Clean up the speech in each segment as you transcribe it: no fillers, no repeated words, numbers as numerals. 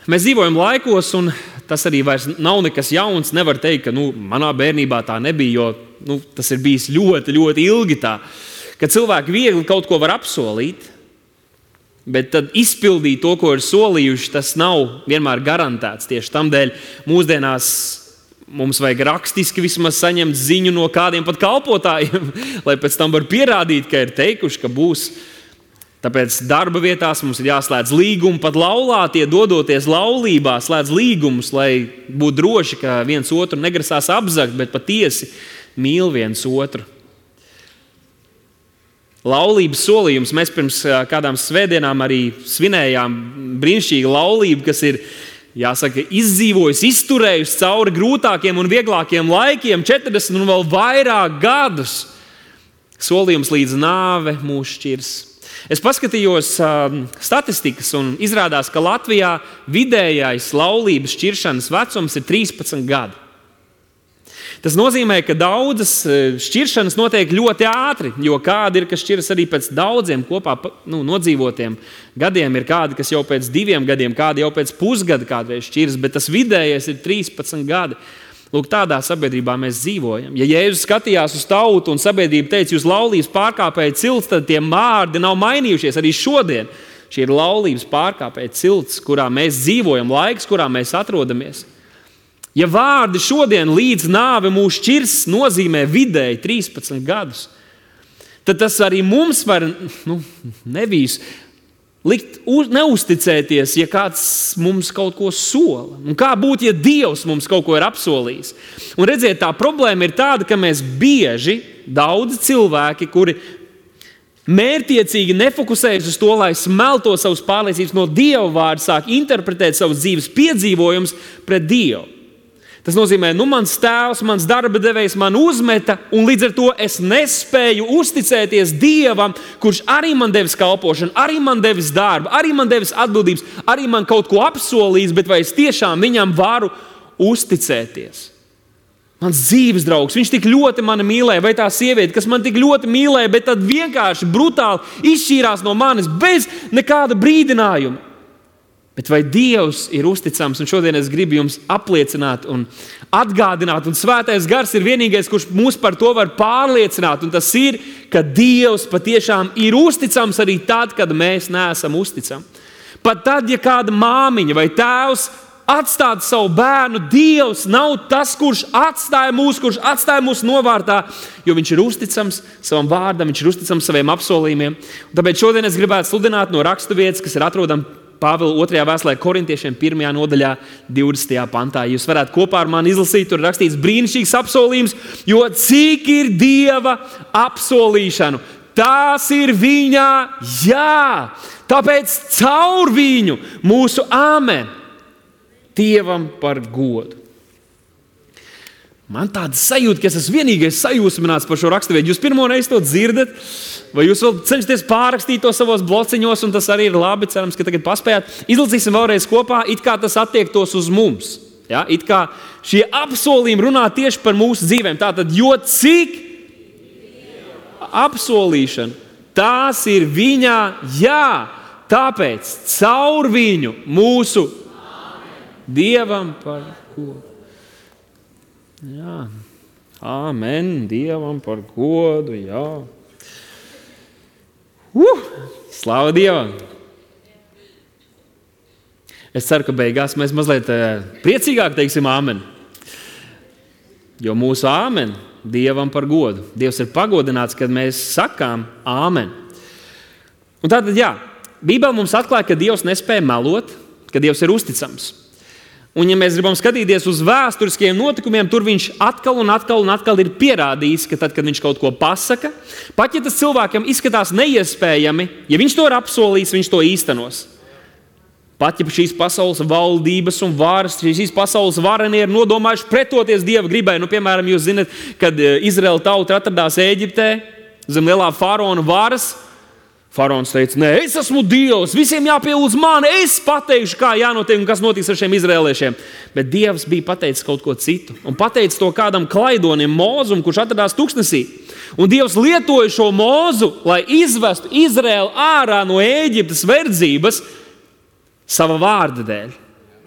Mēs dzīvojam laikos, un tas arī vairs nav nekas jauns. Nevar teikt, ka manā bērnībā tā nebija, jo tas ir bijis ļoti, ļoti ilgi tā, ka cilvēki viegli kaut ko var apsolīt, bet tad izpildīt to, ko ir solījuši, tas nav vienmēr garantēts. Tieši tamdēļ mūsdienās mums vajag rakstiski vismaz saņemt ziņu no kādiem pat kalpotājiem, lai pēc tam var pierādīt, ka ir teikuši, ka būs. Tāpēc darba vietās mums ir jāslēdz līgumi, pat laulātie dodoties laulībā, slēdz līgumus, lai būtu droši, ka viens otru negrasās apzagt, bet patiesi mīl viens otru. Laulības solījums. Mēs pirms kādām svētdienām arī svinējām brīnišķīgu laulību, kas ir, jāsaka, izdzīvojusi, izturējusi cauri grūtākiem un vieglākiem laikiem, 40 un vēl vairāk gadus. Solījums līdz nāve mūs šķirs. Es paskatījos statistikas un izrādās, ka Latvijā vidējais laulības šķiršanas vecums ir 13 gadi. Tas nozīmē, ka daudzas šķiršanas notiek ļoti ātri, jo kādi ir, kas šķiras arī pēc daudziem kopā nodzīvotiem gadiem, ir kādi, kas jau pēc 2 gadiem, kādi jau pēc pusgada kādreiz šķiras, bet tas vidējais ir 13 gadi. Lūk, tādā sabiedrībā mēs dzīvojam. Ja Jēzus skatījās uz tautu un sabiedrību teica, jūs laulības pārkāpēji cilts, tad tie vārdi nav mainījušies arī šodien. Šī ir laulības pārkāpēji cilts, kurā mēs dzīvojam, laiks, kurā mēs atrodamies. Ja vārdi šodien līdz nāve mūs šķirs nozīmē vidēji 13 gadus, tad tas arī mums var nevīs likt neusticēties, ja kāds mums kaut ko sola. Un kā būtu, ja Dievs mums kaut ko ir apsolījis? Un redziet, tā problēma ir tāda, ka mēs bieži, daudzi cilvēki, kuri mērķiecīgi nefokusējas uz to, lai smelto savas pārliecības no Dieva vārda, sāk interpretēt savas dzīves piedzīvojumus pret Dievu. Tas nozīmē, mans tēvs, mans darba devējs man uzmeta, un līdz ar to es nespēju uzticēties Dievam, kurš arī man devis kalpošanu, arī man devis darbu, arī man devis atbildības, arī man kaut ko apsolījis, bet vai es tiešām viņam varu uzticēties? Mans dzīves draugs, viņš tik ļoti mani mīlēja, vai tā sieviete, kas man tik ļoti mīlēja, bet tad vienkārši brutāli izšķīrās no manis bez nekāda brīdinājuma. Bet vai Dievs ir uzticams? Un šodien es gribu jums apliecināt un atgādināt, un Svētais Gars ir vienīgais, kurš mūs par to var pārliecināt. Un tas ir, ka Dievs patiešām ir uzticams arī tad, kad mēs neesam uzticami. Pat tad, ja kāda māmiņa vai tēvs atstātu savu bērnu, Dievs nav tas, kurš atstāja mūs novārtā, jo viņš ir uzticams savam vārdam, viņš ir uzticams saviem apsolījumiem. Un tāpēc šodien es gribētu sludināt no raksturvietas, kas ir atrodama Pāvila 2. vēstulē korintiešiem 1. nodaļā 20. pantā. Jūs varētu kopā ar mani izlasīt, tur rakstīts brīnišķīgs apsolījums, jo cik ir Dieva apsolīšanu, tās ir viņa jā. Tāpēc caur viņu mūsu āmen Dievam par godu. Man tāda sajūta, ka es esmu vienīgais sajūsmināts par šo raksturvietu. Jūs pirmo reizi to dzirdat, vai jūs vēl cenšaties pārrakstīt to savos blociņos, un tas arī ir labi, cerams, ka tagad paspējāt. Izlasīsim vēlreiz kopā, it kā tas attiektos uz mums. Ja? It kā šie apsolījumi runā tieši par mūsu dzīvēm. Tātad, jo cik apsolīšana, tās ir viņa jā. Tāpēc caur viņu mūsu Dievam par godu. Jā, āmen, Dievam par godu, jā. Slāva Dievam! Es ceru, ka beigās mēs mazliet priecīgāk teiksim āmen. Jo mūsu āmen Dievam par godu. Dievs ir pagodināts, kad mēs sakām āmen. Un tātad, jā, Bībele mums atklāja, ka Dievs nespēja melot, ka Dievs ir uzticams. Un, ja mēs gribam skatīties uz vēsturiskiem notikumiem, tur viņš atkal ir pierādījis, ka tad, kad viņš kaut ko pasaka, pat ja tas cilvēkam izskatās neiespējami, ja viņš to ir apsolījis, viņš to īstenos. Pat ja šīs pasaules valdības un varas, šīs pasaules varenie ir nodomājuši pretoties Dieva gribai. Piemēram, jūs zinat, kad Izraēla tauta atradās Ēģiptē zem lielā faraona varas, Faraons teica, nē, es esmu Dievs, visiem jāpielūdz mani, es pateikšu, kā jānotiek un kas notiks ar šiem izraēliešiem. Bet Dievs bija pateicis kaut ko citu. Un pateicis to kādam klaidonim Mozum, kurš atradās tuksnesī. Un Dievs lietoja šo Mozu, lai izvestu Izraēlu ārā no Ēģiptes verdzības sava vārda dēļ.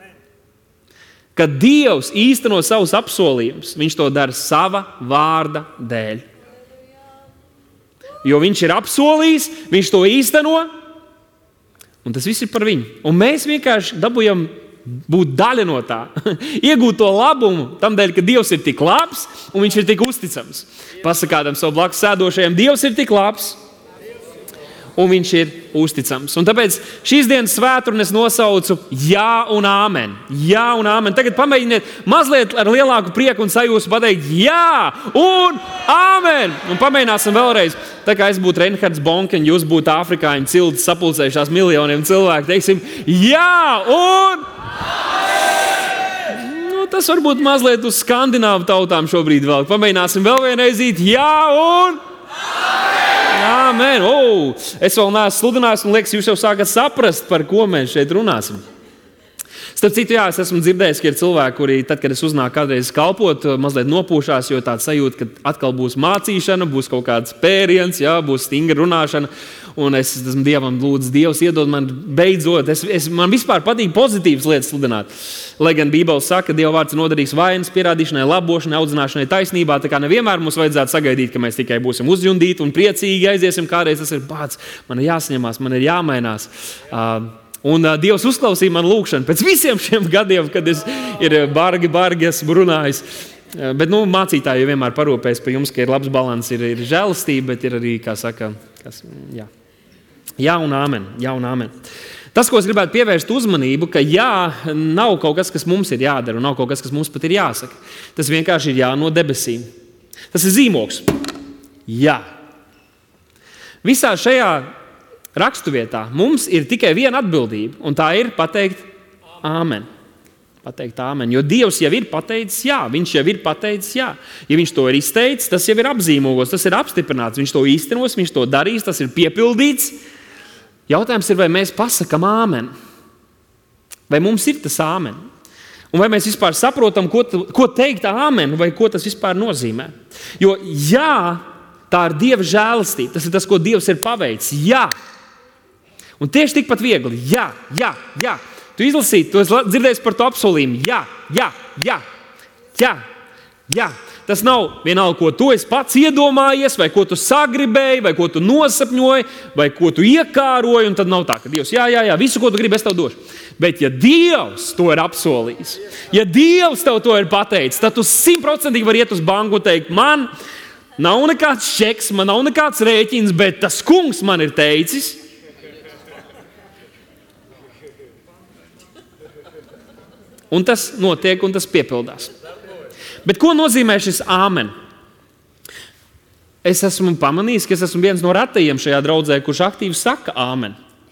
Kad Dievs īsteno savus apsolījumus, viņš to dara sava vārda dēļ. Jo viņš ir apsolījis, viņš to īsteno, un tas viss ir par viņu. Un mēs vienkārši dabūjam būt daļa no tā, iegūt to labumu tam dēļ, ka Dievs ir tik labs un viņš ir tik uzticams. Pasakādam savu blakus sēdošajiem, Dievs ir tik labs un viņš ir uzticams. Un tāpēc šīs dienas svētdienu es nosaucu jā un āmen. Jā un āmen. Tagad pamēģiniet mazliet ar lielāku prieku un sajūsmu pateikt jā un āmen. Un pamēģināsim vēlreiz. Tā kā es būtu Reinhards Bonke un jūs būtu afrikāņu ciltis sapulcējušās miljoniem cilvēku, teiksim jā un āmen. Tas varbūt mazliet uz skandināvu tautām šobrīd vēl. Pamēģināsim vēl vienreizīt jā un Āmen! Es vēl neesmu sludinājis, un liekas, jūs jau sākat saprast, par ko mēs šeit runāsim. Starp citu, jā, es esmu dzirdējis, ka ir cilvēki, kuri, tad, kad es uznāku kādreiz kalpot, mazliet nopūšās, jo tāds sajūta, ka atkal būs mācīšana, būs kaut kāds pēriens, jā, būs stingra runāšana, un es esmu Dievam lūdzu, Dievs iedod man beidzot. Man vispār patīk pozitīvas lietas sludināt. Lai gan Bībele saka, ka Dieva vārds ir noderīgs vainas pierādīšanai, labošanai, audzināšanai taisnībā, tā kā nevienmēr mums vajadzētu sagaidīt, ka mēs tikai būsim uzjundīti un priecīgi aiziesim kādreiz. Tas ir pats, man ir jāsaņemās, man ir jāmainās. Un Dievs uzklausīja manu lūgšanu pēc visiem šiem gadiem, kad es bargi esmu runājis. Bet mācītāji jau vienmēr parūpēs par jums, ka ir labs balans, ir žēlastība, bet ir arī, kā saka, jā un āmen, jā un āmen. Tas, ko es gribētu pievērst uzmanību, ka jā, nav kaut kas mums ir jādara, un nav kaut kas mums pat ir jāsaka. Tas vienkārši ir jā no debesīm. Tas ir zīmogs. Jā. Visā šajā rakstuvietā mums ir tikai viena atbildība, un tā ir pateikt āmen. Pateikt āmen, jo Dievs jau ir pateicis jā, viņš jau ir pateicis jā. Ja viņš to ir izteicis, tas jau ir apzīmogots, tas ir apstiprināts, viņš to īstenos, viņš to darīs, tas ir piepildīts. Jautājums ir, vai mēs pasakam āmen? Vai mums ir tas āmen? Un vai mēs vispār saprotam, ko teikt āmen, vai ko tas vispār nozīmē? Jo jā, tā ir Dieva žēlastība, tas ir tas, ko Dievs ir paveicis. Jā. Un tieši tikpat viegli. Jā. Tu izlasīji, tu esi dzirdējis par to apsolījumu. Jā. Tas nav vienalga, ko tu esi pats iedomājies, vai ko tu sagribēji, vai ko tu nosapņoji, vai ko tu iekāroji, un tad nav tā, ka Dievs, jā, visu, ko tu gribi, es tev došu. Bet ja Dievs to ir apsolījis, ja Dievs tev to ir pateicis, tad tu 100% vari iet uz banku un teikt, man nav nekāds čeks, man nav nekāds rēķins, bet tas kungs man ir teicis. Un tas notiek, un tas piepildās. Bet ko nozīmē šis āmen? Es esmu pamanījis, ka es esmu viens no retajiem šajā draudzē, kurš aktīvi saka āmen.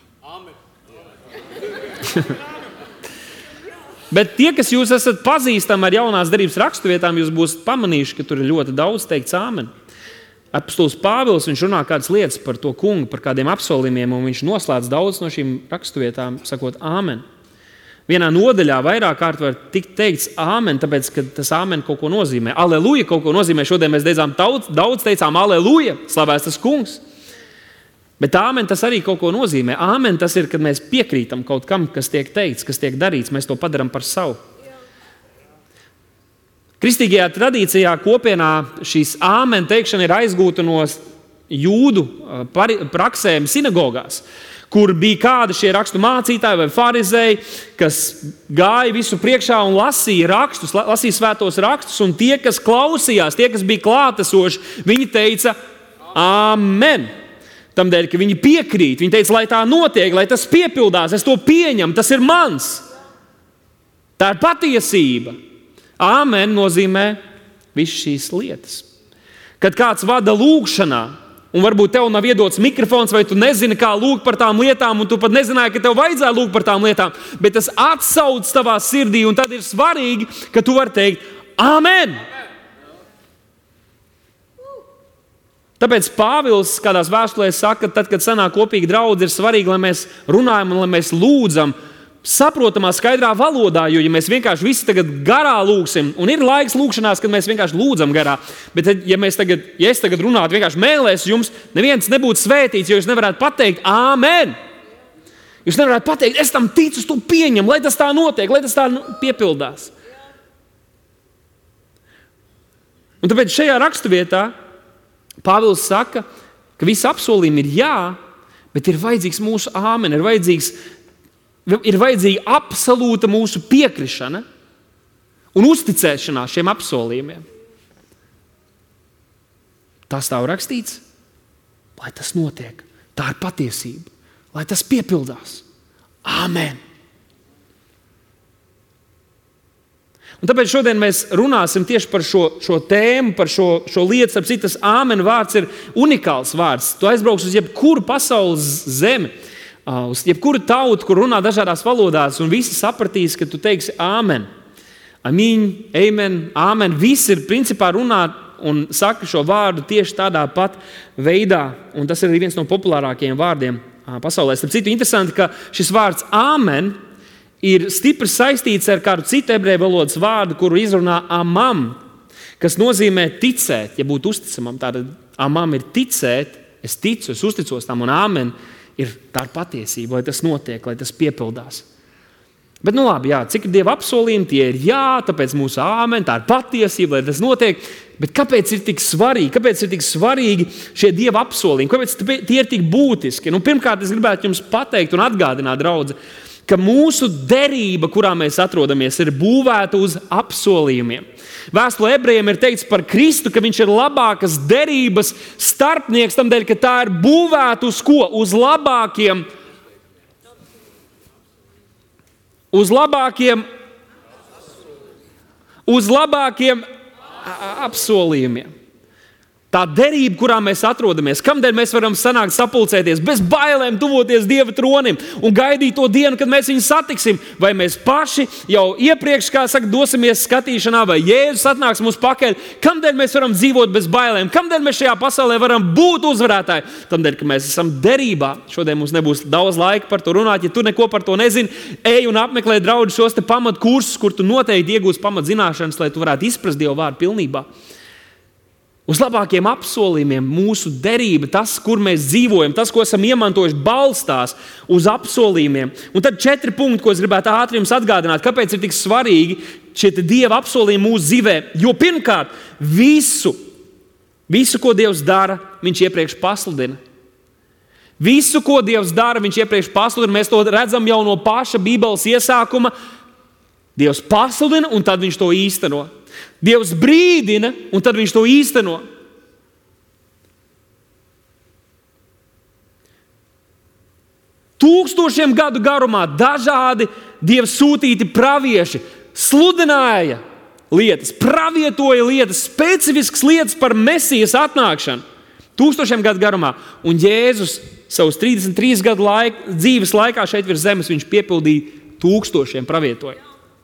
Bet tie, kas jūs esat pazīstami ar jaunās derības raksturvietām, jūs būsiet pamanījuši, ka tur ir ļoti daudz teikts āmen. Apostols Pāvils, viņš runā kādas lietas par to kungu, par kādiem apsolījumiem, un viņš noslēdz daudz no šīm raksturvietām, sakot āmen. Vienā nodaļā vairāk kārt var tikt teikts āmen, tāpēc, ka tas āmen kaut ko nozīmē. Aleluja kaut ko nozīmē. Šodien mēs daudz teicām aleluja, slavēts tas kungs. Bet āmen tas arī kaut ko nozīmē. Āmen tas ir, kad mēs piekrītam kaut kam, kas tiek teikts, kas tiek darīts. Mēs to padaram par savu. Kristīgajā tradīcijā kopienā šīs āmen teikšana ir aizgūta no jūdu praksēm sinagogās, kur bija kādi šie rakstu mācītāji vai farizēji, kas gāja visu priekšā un lasīja svētos rakstus, un tie, kas klausījās, tie, kas bija klātesoši, viņi teica amen. Tamdēļ, ka viņi piekrīt, viņi teica, lai tā notiek, lai tas piepildās, es to pieņemu, tas ir mans. Tā ir patiesība. Amen nozīmē visas šīs lietas. Kad kāds vada lūgšanā, un varbūt tev nav iedots mikrofons, vai tu nezini, kā lūgt par tām lietām, un tu pat nezināji, ka tev vajadzētu lūgt par tām lietām, bet tas atsauc tavā sirdī, un tad ir svarīgi, ka tu vari teikt amen. Tāpēc Pāvils kādās vēstulēs saka, tad, kad sanāk kopīgi draudzi, ir svarīgi, lai mēs runājam un lai mēs lūdzam saprotamā, skaidrā valodā, jo ja mēs vienkārši visi tagad garā lūgsim, un ir laiks lūgšanās, kad mēs vienkārši lūdzam garā, bet ja es tagad runātu vienkārši mēlēs jums, neviens nebūtu svētīts, jo jūs nevarētu pateikt āmen. Jūs nevarētu pateikt, es tam ticu, to pieņem, lai tas tā notiek, lai tas tā piepildās. Un tāpēc šajā raksturvietā Pāvils saka, ka visi apsolījumi ir jā, bet ir vajadzīgs mūsu āmen, ir vajadzīga absolūta mūsu piekrišana un uzticēšanās šiem apsolījumiem. Tas tā rakstīts, lai tas notiek. Tā ir patiesība, lai tas piepildās. Āmen! Un tāpēc šodien mēs runāsim tieši par šo tēmu, par šo lietu. Starp citu, tas āmen vārds ir unikāls vārds. Tu aizbrauks uz jebkuru pasaules zemi, uz jebkuru tautu, kur runā dažādās valodās, un visi sapratīs, ka tu teiksi āmen. Amīn, amen, āmen. Visi ir principā runā un saka šo vārdu tieši tādā pat veidā. Un tas ir viens no populārākajiem vārdiem pasaulē. Starp citu, interesanti, ka šis vārds āmen ir stipri saistīts ar kādu citu ebreju valodas vārdu, kuru izrunā amam, kas nozīmē ticēt, ja būt uzticamam. Tātad amam ir ticēt, es ticu, es uzticos tam, un āmen ir tā patiesība, lai tas notiek, lai tas piepildās. Bet nu labi, jā, cik ir Dieva apsolījumi, tie ir jā, tāpēc mūsu āmen, tā ir patiesība, lai tas notiek. Bet kāpēc ir tik svarīgi? Kāpēc ir tik svarīgi šie Dieva apsolījumi? Kāpēc tie ir tik būtiski? Nu, pirmkārt, es gribētu jums pateikt un atgādināt, draudzi, ka mūsu derība, kurā mēs atrodamies, ir būvēta uz apsolījumiem. Vēstulē ebrejiem ir teikts par Kristu, ka viņš ir labākas derības starpnieks, tamdēļ, ka tā ir būvēta uz ko? Uz labākiem apsolījumiem. Tā derība, kurā mēs atrodamies, kamdēļ mēs varam sanākt sapulcēties, bez bailēm tuvoties Dieva tronim un gaidīt to dienu, kad mēs viņu satiksim, vai mēs paši jau iepriekš, kā saka, dosimies skatīšanā, vai Jēzus atnāks mums pakaļ, kamdēļ mēs varam dzīvot bez bailēm, kamdēļ mēs šajā pasaulē varam būt uzvarētāji, tamdēļ, ka mēs esam derībā. Šodien mums nebūs daudz laika par to runāt, ja tu neko par to nezini, ej un apmeklē, draugi, šos te pamatkursus, kur tu noteikti iegūsi pamatzināšanas, lai tu varētu izprast Dieva vārdu pilnībā. Uz labākiem apsolījumiem mūsu derība, tas, kur mēs dzīvojam, tas, ko esam iemantojuši, balstās uz apsolījumiem. Un tad 4 punkti, ko es gribētu ātri jums atgādināt, kāpēc ir tik svarīgi šie Dieva apsolījumi mūsu dzīvē. Jo pirmkārt, visu, ko Dievs dara, viņš iepriekš pasludina. Visu, ko Dievs dara, viņš iepriekš pasludina. Mēs to redzam jau no paša Bībeles iesākuma. Dievs pasludina, un tad viņš to īsteno. Dievs brīdina, un tad viņš to īsteno. Tūkstošiem gadu garumā dažādi Dieva sūtīti pravieši sludināja lietas, pravietoja lietas, specifiskas lietas par Mesijas atnākšanu. Tūkstošiem gadu garumā. Un Jēzus savus 33 gadu dzīves laikā šeit virs zemes viņš piepildīja tūkstošiem pravietoja.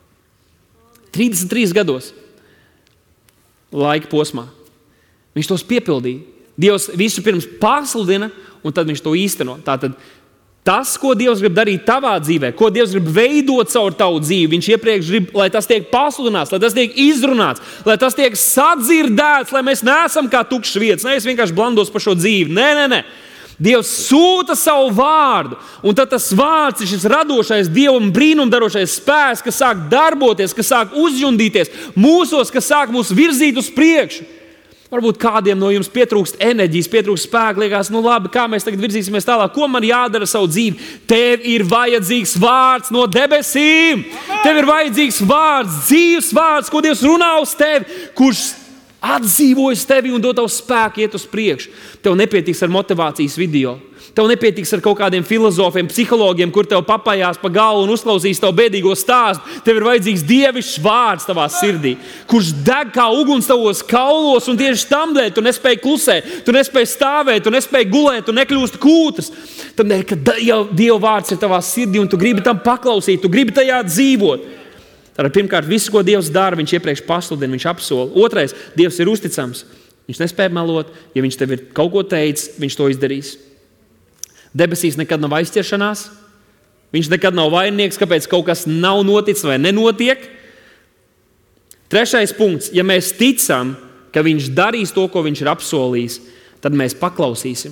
33 gados. Laika posmā. Viņš tos piepildīja. Dievs visu pirms pasludina, un tad viņš to īsteno. Tātad tas, ko Dievs grib darīt tavā dzīvē, ko Dievs grib veidot caur tavu dzīvi, viņš iepriekš grib, lai tas tiek pasludināts, lai tas tiek izrunāts, lai tas tiek sadzirdēts, lai mēs neesam kā tukšs vietas. Ne, es vienkārši blandos par šo dzīvi. Nē. Dievs sūta savu vārdu, un tad tas vārds ir šis radošais Dievam brīnumdarošais spēks, kas sāk darboties, kas sāk uzjundīties mūsos, kas sāk mūs virzīt uz priekšu. Varbūt kādiem no jums pietrūkst enerģijas, pietrūkst spēka, liekas, nu labi, kā mēs tagad virzīsimies tālāk, ko man jādara savu dzīvi? Tev ir vajadzīgs vārds no debesīm. Tev ir vajadzīgs vārds, dzīves vārds, ko Dievs runā uz tevi, kurš atdzīvojas tevi un dod tavu spēku iet uz priekšu. Tev nepietiks ar motivācijas video. Tev nepietiks ar kaut kādiem filozofiem, psihologiem, kur tev papājās pa galvu un uzklausīs tavu bēdīgo stāstu. Tev ir vajadzīgs dievišķs vārds tavā sirdī, kurš deg kā uguns tavos kaulos, un tieši tam dēļ tu nespēji klusēt, tu nespēji stāvēt, tu nespēji gulēt, tu nekļūsti kūtrs. Tam dēļ, ka Dieva vārds ir tavā sirdī un tu gribi tam paklausīt, tu gribi tajā dzīvot. Tātad pirmkārt, visu, ko Dievs dara, viņš iepriekš pasludina, viņš apsola. Otrais, Dievs ir uzticams. Viņš nespēja melot. Ja viņš tev ir kaut ko teicis, viņš to izdarīs. Debesīs nekad nav aizķeršanās. Viņš nekad nav vainīgs, kāpēc kaut kas nav noticis vai nenotiek. Trešais punkts, ja mēs ticam, ka viņš darīs to, ko viņš ir apsolījis, tad mēs paklausīsim.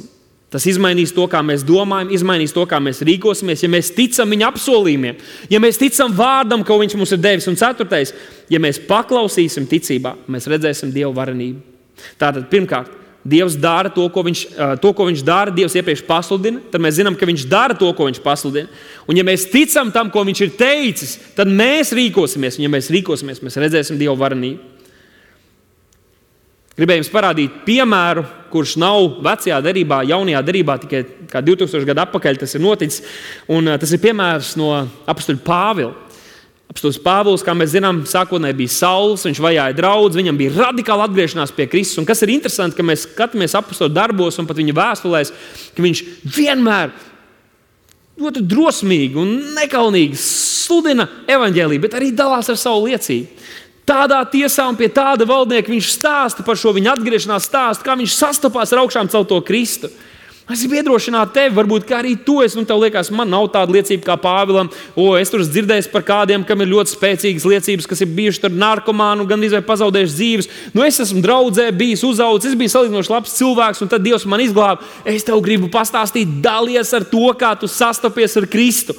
Tas izmainīs to, kā mēs domājam, izmainīs to, kā mēs rīkosimies, ja mēs ticam viņa apsolījumiem, ja mēs ticam vārdam, ko viņš mums ir devis. Un 4. ja mēs paklausīsim ticībā, mēs redzēsim Dieva varenību. Tātad, pirmkārt, Dievs dara to, ko viņš dara, Dievs iepriekš pasludina, tad mēs zinām, ka viņš dara to, ko viņš pasludina. Un ja mēs ticam tam, ko viņš ir teicis, tad mēs rīkosimies. Un ja mēs rīkosimies, mēs redzēsim Dieva varenību. Gribēju jums parādīt piemēru, kurš nav vecajā derībā, jaunajā derībā, tikai kā 2000 gadu atpakaļ tas ir noticis. Un tas ir piemērs no apostoļa Pāvila. Apostolis Pāvils, kā mēs zinām, sākotnēji bija Sauls, viņš vajāja draudzi, viņam bija radikāla atgriešanās pie Kristus. Un kas ir interesanti, ka mēs skatāmies apostoļu darbos un pat viņa vēstulēs, ka viņš vienmēr ļoti drosmīgi un nekaunīgi sludina evaņģēliju, bet arī dalās ar savu liecību. Tādā tiesā un pie tāda valdnieka viņš stāsta par šo viņa atgriešanās stāstu, kā viņš sastapās ar augšām celto Kristu. Es gribu iedrošināt tevi, varbūt kā arī tu esi, un tev liekas, man nav tāda liecība kā Pāvilam. Es tur dzirdēju par kādiem, kam ir ļoti spēcīgas liecības, kas ir bijuši tur narkomāni un gandrīz vai pazaudējuši dzīves. Es esmu draudzē bijis uzaudzis, es biju salīdzinoši labs cilvēks, un tad Dievs man izglāba. Es tev gribu pastāstīt, dalies ar to, kā tu sastapies ar Kristu.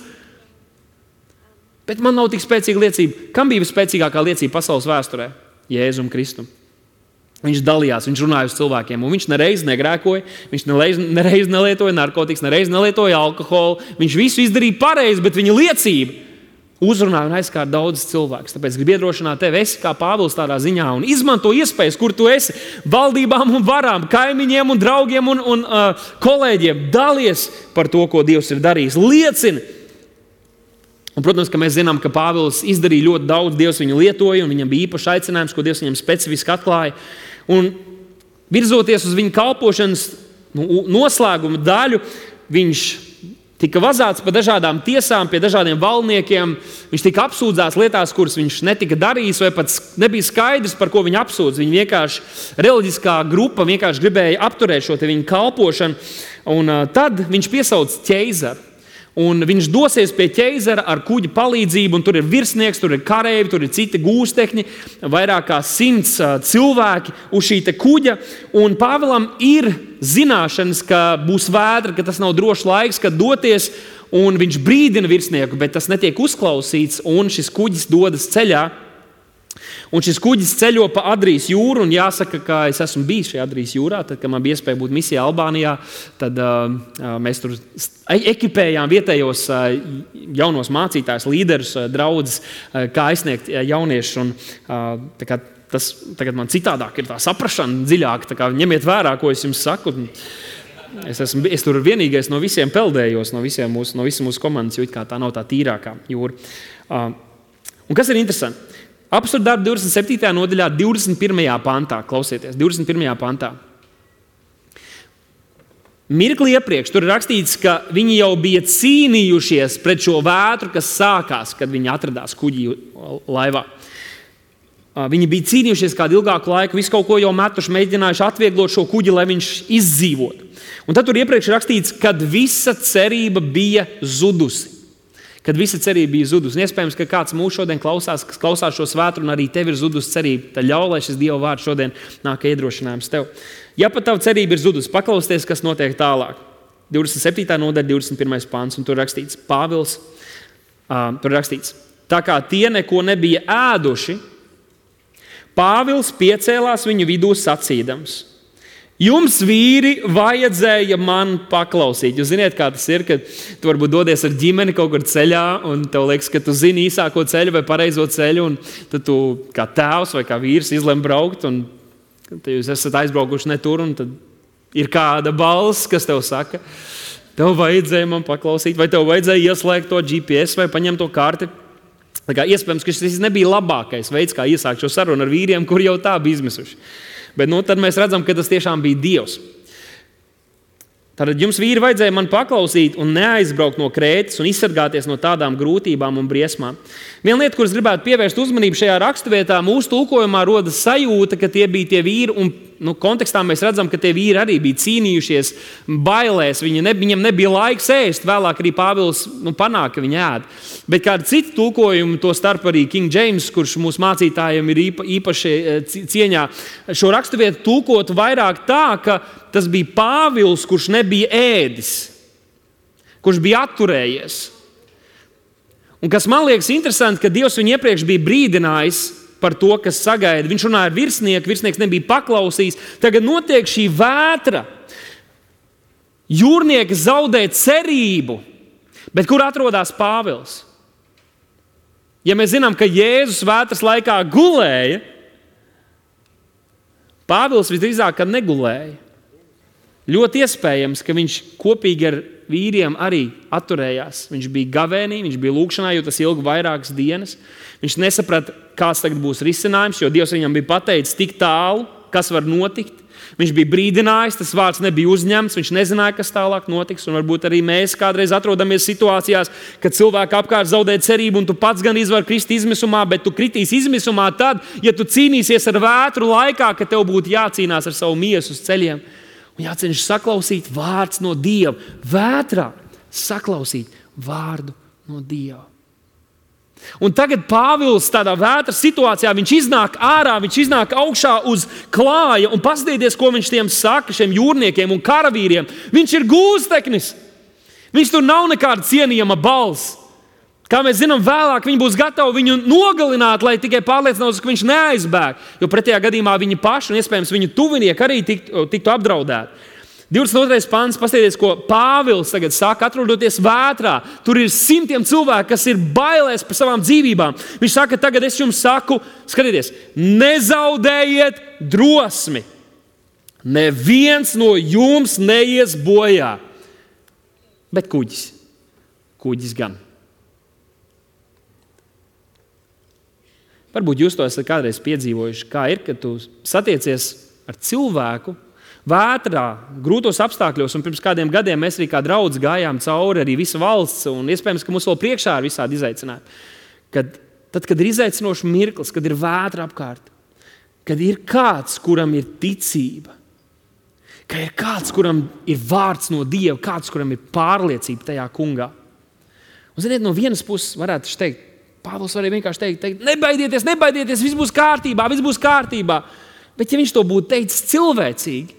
Bet man nav tik spēcīga liecība. Kam bija visspēcīgākā liecība pasaules vēsturē? Jēzum Kristum. Viņš dalījās, viņš runāja uz cilvēkiem, un viņš nereiz negrēkoja, viņš nereiz nelietoja narkotikas, nereiz nelietoja alkoholu. Viņš visu izdarīja pareizi, bet viņa liecība uzrunāja un aizskāra daudzus cilvēkus. Tāpēc gribu iedrošināt tevi, esi kā Pāvils tādā ziņā, un izmanto iespējas, kur tu esi, valdībām un varām, kaimiņiem un draugiem un kolēģiem. Dalies par to, ko Dievs ir darījis. Liecini. Un, protams, ka mēs zinām, ka Pāvils izdarīja ļoti daudz, Dievs viņu lietoja, un viņam bija īpašs aicinājums, ko Dievs viņam specifiski atklāja. Un virzoties uz viņa kalpošanas noslēguma daļu, viņš tika vazāts pa dažādām tiesām, pie dažādiem valdniekiem. Viņš tika apsūdzēts lietās, kuras viņš netika darījis, vai pat nebija skaidrs, par ko viņu apsūdz. Viņa vienkārši, reliģiskā grupa vienkārši gribēja apturēt šo viņa kalpošanu. Un tad viņš piesauc ķeizaru. Un viņš dosies pie ķeizara ar kuģa palīdzību, un tur ir virsnieks, tur ir kareivi, tur ir citi gūstekņi, vairāk kā 100 cilvēki uz šī kuģa. Un Pāvilam ir zināšanas, ka būs vētra, ka tas nav drošs laiks, kad doties, un viņš brīdina virsnieku, bet tas netiek uzklausīts, un šis kuģis dodas ceļā. Un šis kuģis ceļo pa Adrijas jūru, un jāsaka, ka es esmu bijis šajā Adrijas jūrā. Tad, kad man bija iespēja būt misijā Albānijā, tad mēs tur ekipējām vietējos jaunos mācītājus, līderus, draudzes, kā aizsniegt jauniešus. Un, tagad man citādāk ir tā saprašana dziļāk, tā kā ņemiet vērā, ko es jums saku. Es tur vienīgais no visiem peldējos, no visas mūsu komandas, jo tā nav tā tīrākā jūra. Un kas ir interesanti? Apostļu darbu 27. nodaļā, 21. pantā. Klausieties, 21. pantā. Mirkli iepriekš tur ir rakstīts, ka viņi jau bija cīnījušies pret šo vētru, kas sākās, kad viņi atradās kuģī laivā. Viņi bija cīnījušies kādu ilgāku laiku, visu kaut ko jau metuši, mēģinājuši atvieglot šo kuģi, lai viņš izdzīvotu. Un tad tur iepriekš rakstīts, kad visa cerība bija zudusi. Kad visa cerība bija zudusi. Iespējams, ka kāds mūs šodien klausās, kas klausās šo svētru, un arī tev ir zudusi cerība. Tad ļauj, lai šis Dieva vārds šodien nāk iedrošinājums tev. Ja pat tava cerība ir zudusi, paklausieties, kas notiek tālāk. 27. nodaļa, 21. pants, un tur rakstīts Pāvils. Tur rakstīts, tā kā tie neko nebija ēduši, Pāvils piecēlās viņu vidū sacīdams: jums, vīri, vajadzēja man paklausīt. Jūs ziniet, kā tas ir, kad tu varbūt dodies ar ģimeni kaut kur ceļā, un tev liekas, ka tu zini īsāko ceļu vai pareizo ceļu, un tad tu kā tēvs vai kā vīrs izlem braukt, un tad jūs esat aizbraukuši ne tur, un tad ir kāda balss, kas tev saka, tev vajadzēja man paklausīt, vai tev vajadzēja ieslēgt to GPS vai paņemt to karti. Iespējams, ka šis nebija labākais veids, kā iesākt šo sarunu ar vīriem, kur jau tā bija izmisuši. Bet tad mēs redzam, ka tas tiešām bija Dievs. Tātad jums, vīri, vajadzēja man paklausīt un neaizbraukt no Krētas un izsargāties no tādām grūtībām un briesmām. Viena lieta, kuras gribētu pievērst uzmanību šajā raksturvietā, mūsu tulkojumā rodas sajūta, ka tie bija tie vīri, un kontekstā mēs redzam, ka tie vīri arī bija cīnījušies bailēs. Viņam nebija laiks ēst. Vēlāk arī Pāvils panāk, ka viņi ēd. Bet kādi citi tulkojumi, to starp arī King James, kurš mūsu mācītājiem ir īpaši cieņā, šo raksturvietu tulkotu vairāk tā, ka tas bija Pāvils, kurš nebija ēdis, kurš bija atturējies. Un kas man liekas interesanti, ka Dievs viņu iepriekš bija brīdinājis par to, kas sagaida. Viņš runāja ar virsnieku, virsnieks nebija paklausījis. Tagad notiek šī vētra. Jūrnieki zaudē cerību. Bet kur atrodas Pāvils? Ja mēs zinām, ka Jēzus vētras laikā gulēja, Pāvils visdrīzāk, ka negulēja. Ļoti iespējams, ka viņš kopīgi ar vīriem arī atturējās. Viņš bija gavēnī, viņš bija lūkšanā, jo tas ilga vairākas dienas. Viņš nesaprata, kāds tagad būs risinājums, jo Dievs viņam bija pateicis tik tālu, kas var notikt. Viņš bija brīdinājis, tas vārds nebija uzņemts, viņš nezināja, kas tālāk notiks. Un varbūt arī mēs kādreiz atrodamies situācijās, kad cilvēki apkārt zaudē cerību, un tu pats gan vari krist izmisumā, bet tu kritīsi izmisumā tad, ja tu cīnīsies ar vētru laikā, ka tev būtu jācīnās ar savu miesu uz ceļiem. Un jācenšas saklausīt vārds no Dieva. Vētrā saklausīt vārdu no Dieva. Un tagad Pāvils tādā vētras situācijā, viņš iznāk ārā, viņš iznāk augšā uz klāja un paskatieties, ko viņš tiem saka, šiem jūrniekiem un karavīriem. Viņš ir gūsteknis. Viņš tur nav nekāda cienījama balss. Kā mēs zinām, vēlāk viņi būs gatavi viņu nogalināt, lai tikai pārliecinātos, ka viņš neaizbēg. Jo pretējā gadījumā viņi paši un iespējams viņu tuvinieki arī tiktu apdraudēti. 22. pants, paskatieties, ko Pāvils tagad saka, atrodoties vētrā. Tur ir simtiem cilvēku, kas ir bailēs par savām dzīvībām. Viņš saka, tagad es jums saku, skatieties, nezaudējiet drosmi. Neviens no jums neies bojā. Bet kuģis gan. Varbūt jūs to esat kādreiz piedzīvojuši, kā ir, kad tu satiecies ar cilvēku, vētrā, grūtos apstākļos, un pirms kādiem gadiem mēs arī kā draudz gājām cauri arī visa valsts, un iespējams, ka mums vēl priekšā ir visādi izaicinājumi. Tad, kad ir izaicinošs mirklis, kad ir vētra apkārt, kad ir kāds, kuram ir ticība, ka ir kāds, kuram ir vārds no Dieva, kāds, kuram ir pārliecība tajā kungā. Un, ziniet, no vienas puses varētu teikt, Pāvils varēja vienkārši teikt, nebaidieties, viss būs kārtībā. Bet ja viņš to būtu teicis cilvēcīgi,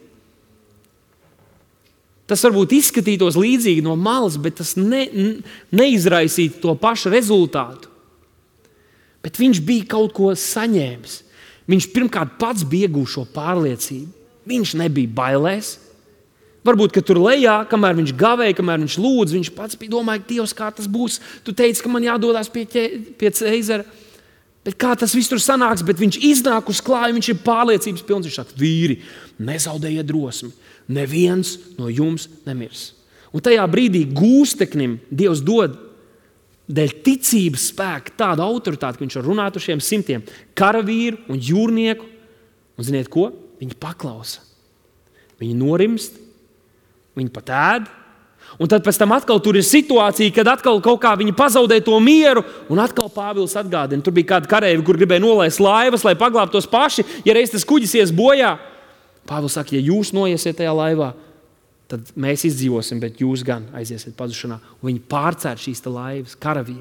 tas varbūt izskatītos līdzīgi no malas, bet tas neizraisītu to pašu rezultātu. Bet viņš bija kaut ko saņēmis. Viņš pirmkārt pats bija iegūs šo pārliecību. Viņš nebija bailēs. Varbūt, ka tur lejā, kamēr viņš gavēja, kamēr viņš lūdz, viņš pats bija domājis, Dievs, kā tas būs. Tu teici, ka man jādodas pie Ceizara. Bet kā tas viss tur sanāks, bet viņš iznāk uz klāju, viņš ir pārliecības pilns. Viņš saka, vīri, nezaudējiet drosmi. Neviens no jums nemirs. Un tajā brīdī gūsteknim Dievs dod dēļ ticības spēka tādu autoritāti, ka viņš var runāt uz šiem simtiem karavīru un jūrnieku. Un ziniet ko? Viņi paklausa. Viņi norimst. Viņi pat ēd, un tad pēc tam atkal tur ir situācija, kad atkal kaut kā viņi pazaudē to mieru, un atkal Pāvils atgādina. Tur bija kādi kareivi, kur gribēja nolaist laivas, lai paglābtos paši, ja reiz tas kuģis ies bojā. Pāvils saka, ja jūs noiesiet tajā laivā, tad mēs izdzīvosim, bet jūs gan aiziesiet pazušanā. Un viņi pārcēr šīs laivas, karavīri.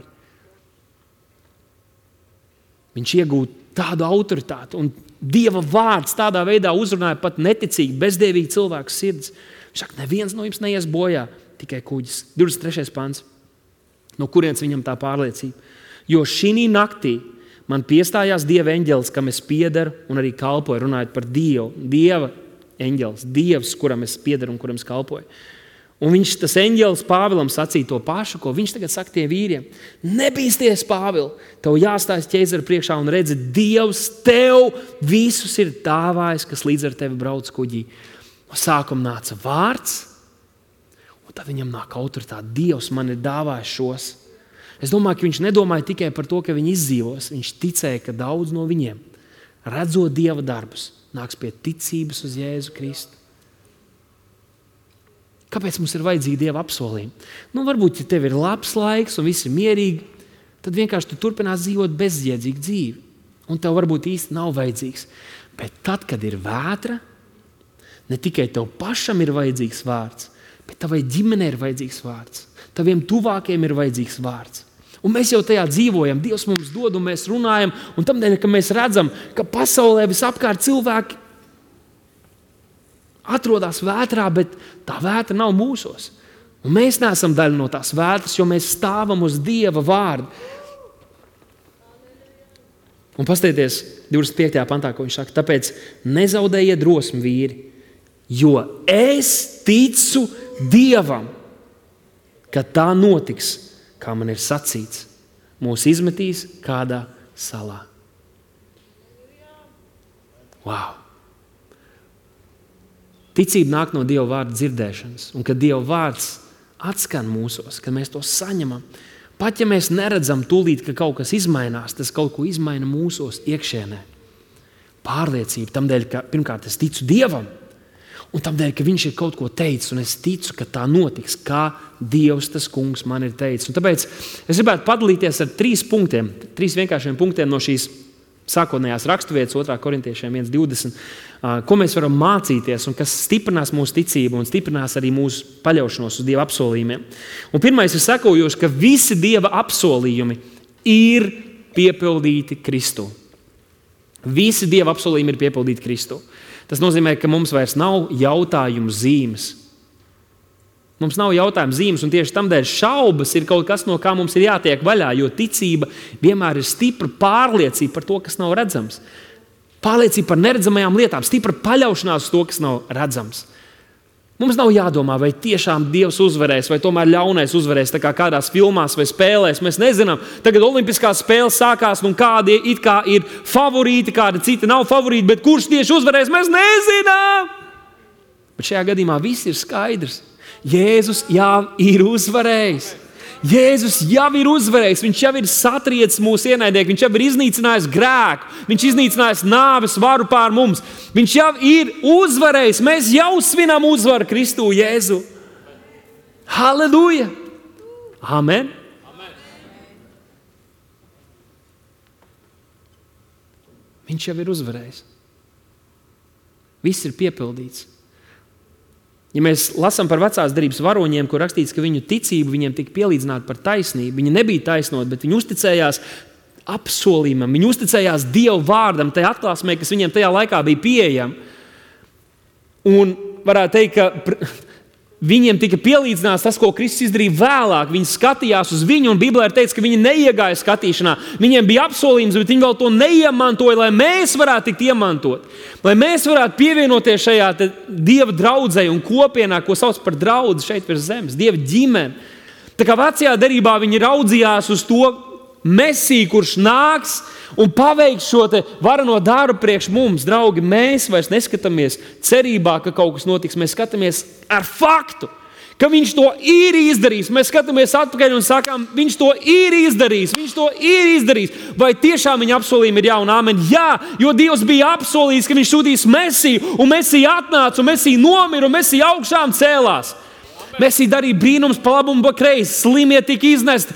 Viņš iegūta tādu autoritāti, un Dieva vārds tādā veidā uzrunāja pat neticīgi, bezdievīgi cilvēku sirds. Viņš saka, neviens no jums neies bojā, tikai kuģis. 23. pants. No kurienes viņam tā pārliecība? Jo šī naktī man piestājās Dieva eņģelis, kam es piederu un arī kalpoju, runājot par Dievu. Dieva eņģelis, Dievs, kuram es piederu un kuram es kalpoju. Un tas eņģelis Pāvilam sacīja to pašu, ko viņš tagad saka tiem vīriem. Nebīsties, Pāvil, tev jāstājas Ķeizara priekšā un redzi, Dievs tev visus ir dāvājis, kas līdz ar tevi brauc kuģī. No sākuma nāca vārds, un tad viņam nāk autoritāte. Dievs man ir dāvājis šos. Es domāju, ka viņš nedomāja tikai par to, ka viņi izdzīvos. Viņš ticēja, ka daudz no viņiem, redzot Dieva darbus, nāks pie ticības uz Jēzu Kristu. Kāpēc mums ir vajadzīgi Dieva apsolījumi? Varbūt, ja tev ir labs laiks un viss ir mierīgi, tad vienkārši tu turpinās dzīvot bezjēdzīgu dzīvi. Un tev varbūt īsti nav vajadzīgs. Bet tad, kad ir vētra, Ne tikai tev pašam ir vajadzīgs vārds, bet tavai ģimenei ir vajadzīgs vārds. Taviem tuvākiem ir vajadzīgs vārds. Un mēs jau tajā dzīvojam. Dievs mums dod un mēs runājam. Un tamdēļ, ka mēs redzam, ka pasaulē visapkārt cilvēki atrodas vētrā, bet tā vētra nav mūsos. Un mēs neesam daļa no tās vētras, jo mēs stāvam uz Dieva vārdu. Un paskatieties 25. pantā, ko viņš saka. Tāpēc nezaudējiet drosmi, vīri, jo es ticu Dievam, ka tā notiks, kā man ir sacīts. Mūs izmetīs kādā salā. Wow! Ticība nāk no Dieva vārda dzirdēšanas. Un kad Dieva vārds atskan mūsos, kad mēs to saņemam, pat ja mēs neredzam tūlīt, ka kaut kas izmainās, tas kaut ko izmaina mūsos iekšienē. Pārliecība tamdēļ, ka pirmkārt es ticu Dievam, un tamdēļ, ka viņš ir kaut ko teicis, un es ticu, ka tā notiks, kā Dievs, tas kungs, man ir teicis. Un tāpēc es gribētu padalīties ar 3 punktiem, 3 vienkāršiem punktiem no šīs sākotnējās raksturvietas, 2. korintiešiem 1:20, ko mēs varam mācīties un kas stiprinās mūsu ticību un stiprinās arī mūsu paļaušanos uz Dieva apsolījumiem. Un pirmais ir sekojošs, ka visi Dieva apsolījumi ir piepildīti Kristū. Visi Dieva apsolījumi ir piepildīti Kristū. Tas nozīmē, ka mums vairs nav jautājumu zīmes. Mums nav jautājumu zīmes, un tieši tamdēļ šaubas ir kaut kas, no kā mums ir jātiek vaļā, jo ticība vienmēr ir stipra pārliecība par to, kas nav redzams. Pārliecība par neredzamajām lietām, stipra paļaušanās uz to, kas nav redzams. Mums nav jādomā, vai tiešām Dievs uzvarēs, vai tomēr ļaunais uzvarēs, tā kā kādās filmās vai spēlēs. Mēs nezinām, tagad olimpiskās spēles sākās, un kādi it kā ir favorīti, kādi citi nav favorīti, bet kurš tieši uzvarēs, mēs nezinām. Bet šajā gadījumā viss ir skaidrs. Jēzus jau ir uzvarējis. Jēzus jau ir uzvarējis, viņš jau ir satriecis mūsu ienaidnieku, viņš jau ir iznīcinājis grēku, viņš iznīcinājis nāves varu pār mums. Viņš jau ir uzvarējis, mēs jau svinam uzvaru Kristu Jēzu. Halleluja! Amen! Viņš jau ir uzvarējis. Viss ir piepildīts. Ja mēs lasām par vecās derības varoņiem, kur rakstīts, ka viņu ticību viņiem tika pielīdzināta par taisnību, viņi nebija taisnoti, bet viņi uzticējās apsolījumam, viņi uzticējās Dieva vārdam, tajā atklāsmē, kas viņiem tajā laikā bija pieejama. Un varētu teikt, ka viņiem tika pielīdzināts tas, ko Kristus izdarīja vēlāk. Viņi skatījās uz viņu, un Bībelē ir teikts, ka viņi neiegāja skatīšanā. Viņiem bija apsolījums, bet viņi vēl to neiemantoja, lai mēs varētu tikt iemantot. Lai mēs varētu pievienoties šajā Dieva draudzei un kopienā, ko sauc par draudzi šeit virs zemes, Dieva ģimeni. Tā kā vecajā derībā viņi raudzījās uz to Mesiju, kurš nāks un paveiks šo varano darbu priekš mums. Draugi, mēs vairs neskatāmies cerībā, ka kaut kas notiks. Mēs skatāmies ar faktu, ka viņš to ir izdarījis. Mēs skatāmies atpakaļ un sakām, viņš to ir izdarījis. Viņš to ir izdarījis. Vai tiešām viņa apsolījumi ir jā un āmen? Jā, jo Dievs bija apsolījis, ka viņš sūtīs Mesiju, un Mesija atnāca, un Mesija nomira, un Mesija augšām cēlās. Mesija darīja brīnums pa labu un pa kreisi. Slimie tika iznesti,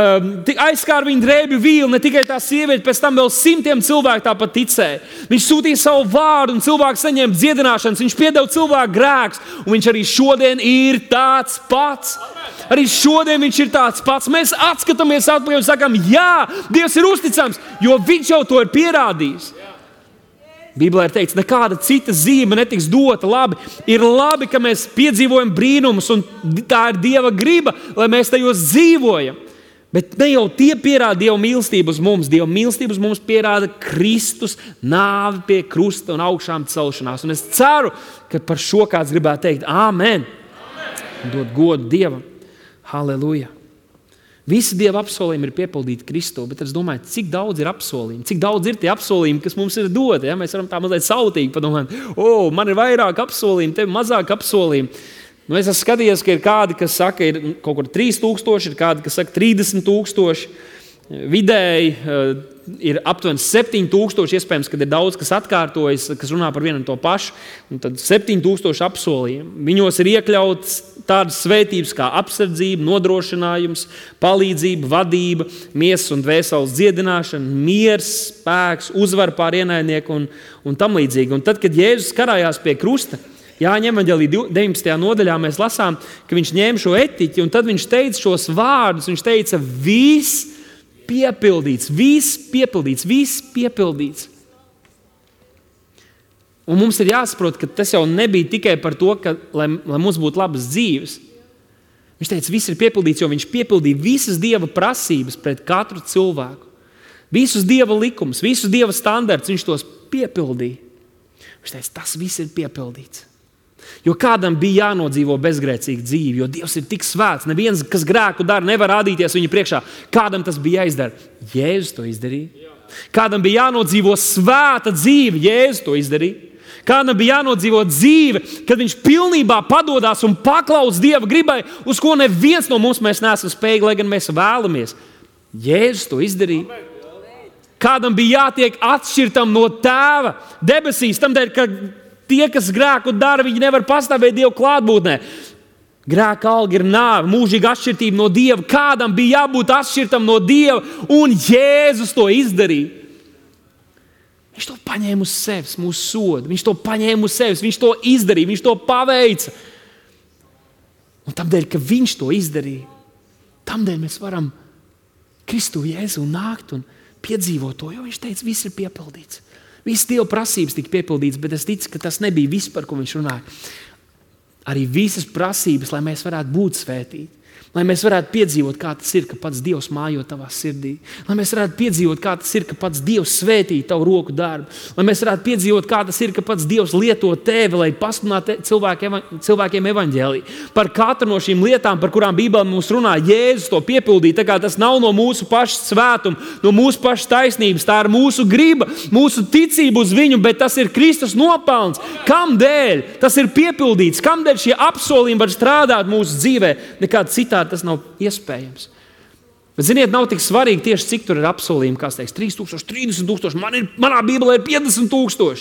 aizskāra viņa drēbju vīli, ne tikai tā sieviete, pēc tam vēl 100 cilvēku tāpat ticēja. Viņš sūtīja savu vārdu un cilvēku saņēma dziedināšanas, viņš piedeva cilvēku grēkus, un viņš arī šodien ir tāds pats. Arī šodien viņš ir tāds pats. Mēs atskatāmies atpakaļ un sakām, jā, Dievs ir uzticams, jo viņš jau to ir pierādījis. Bībelē ir teikts, nekāda cita zīme netiks dota. Ir labi, ka mēs piedzīvojam brīnumus, un tā ir Dieva griba, lai mēs tajos dzīvojam. Bet ne jau tie pierāda Dieva mīlestību uz mums. Dieva mīlestību uz mums pierāda Kristus nāvi pie krusta un augšām celšanās. Un es ceru, ka par šo kāds gribētu teikt āmen. Dot godu Dievam. Halleluja. Visi Dieva apsolījumi ir piepildīti Kristū, bet es domāju, cik daudz ir apsolījumi, cik daudz ir tie apsolījumi, kas mums ir doti. Ja? Mēs varam tā mazliet sautīgi padomāt, man ir vairāk apsolījumi, tev mazāk apsolījumi. Es esmu skatījies, ka ir kādi, kas saka, ir kaut kur 3000, ir kādi, kas saka 30,000. Vidēji ir aptuveni 7,000, iespējams, kad ir daudz, kas atkārtojas, kas runā par vienu un to pašu, un tad 7,000 apsolījumi. Viņos ir iekļauts tādas svētības kā apsardzība, nodrošinājums, palīdzība, vadība, miesas un dvēseles dziedināšana, miers, spēks, uzvara pār ienaidnieku un tam līdzīgi. Un tad, kad Jēzus karājās pie krusta, Jāņa evaņģēlī 19. nodaļā mēs lasām, ka viņš ņēma šo etiķi, un tad viņš teica šos vārdus. Viņš teica, viss piepildīts, viss piepildīts, viss piepildīts. Un mums ir jāsaprot, ka tas jau nebija tikai par to, lai mums būtu labas dzīves. Viņš teica, viss ir piepildīts, jo viņš piepildīja visas Dieva prasības pret katru cilvēku. Visus Dieva likumus, visus Dieva standartus, viņš tos piepildīja. Viņš teica, tas viss ir piepildīts. Jo kādam bija jānodzīvo bezgrēcīgu dzīvi, jo Dievs ir tik svēts. Neviens, kas grēku dara, nevar rādīties viņa priekšā. Kādam tas bija jāizdara? Jēzus to izdarīja. Kādam bija jānodzīvo svēta dzīve? Jēzus to izdarīja. Kādam bija jānodzīvo dzīve, kad viņš pilnībā padodās un paklaus Dieva gribai, uz ko neviens no mums mēs neesam spējīgi, lai gan mēs vēlamies. Jēzus to izdarīja. Kādam bija jātiek atšķirtam no Tēva debesīs, tamdēļ, ka tie, kas grēku dara, viņi nevar pastāvēt Dieva klātbūtnē. Grēka alga ir nāve, mūžīga atšķirtība no Dieva. Kādam bija jābūt atšķirtam no Dieva, un Jēzus to izdarīja. Viņš to paņēma uz sevis, mūsu sodu. Viņš to paņēma uz sevis, viņš to izdarīja, viņš to paveica. Un tamdēļ, ka viņš to izdarīja, tamdēļ mēs varam Kristu Jēzu nākt un piedzīvot to, jo viņš teica, viss ir piepildīts. Visas Dieva prasības tika piepildīts, bet es ticu, ka tas nebija viss, par ko viņš runāja. Arī visas prasības, lai mēs varētu būt svētīti. Lai mēs varētu piedzīvot, kā tas ir, ka pats Dievs mājo tavā sirdī. Lai mēs varētu piedzīvot, kā tas ir, ka pats Dievs svētī tavu roku darbu. Lai mēs varētu piedzīvot, kā tas ir, ka pats Dievs lieto tevi, lai pasludinātu cilvēkiem evaņģēliju. Par katru no šīm lietām, par kurām Bībele mums runā, Jēzus to piepildīja. Tā kā tas nav no mūsu paša svētuma, no mūsu paša taisnības. Tā ir mūsu griba, mūsu ticība uz viņu, bet tas ir Kristus nopelns. Kamdēļ tas ir piepildīts? Kamdēļ šie apsolījumi var strādāt mūsu dzīvē? Nekāda citā tas nav iespējams. Bet, ziniet, nav tik svarīgi tieši, cik tur ir apsolījumi, kāds teiks, 3000, 30,000, manā Bībelē ir 50,000.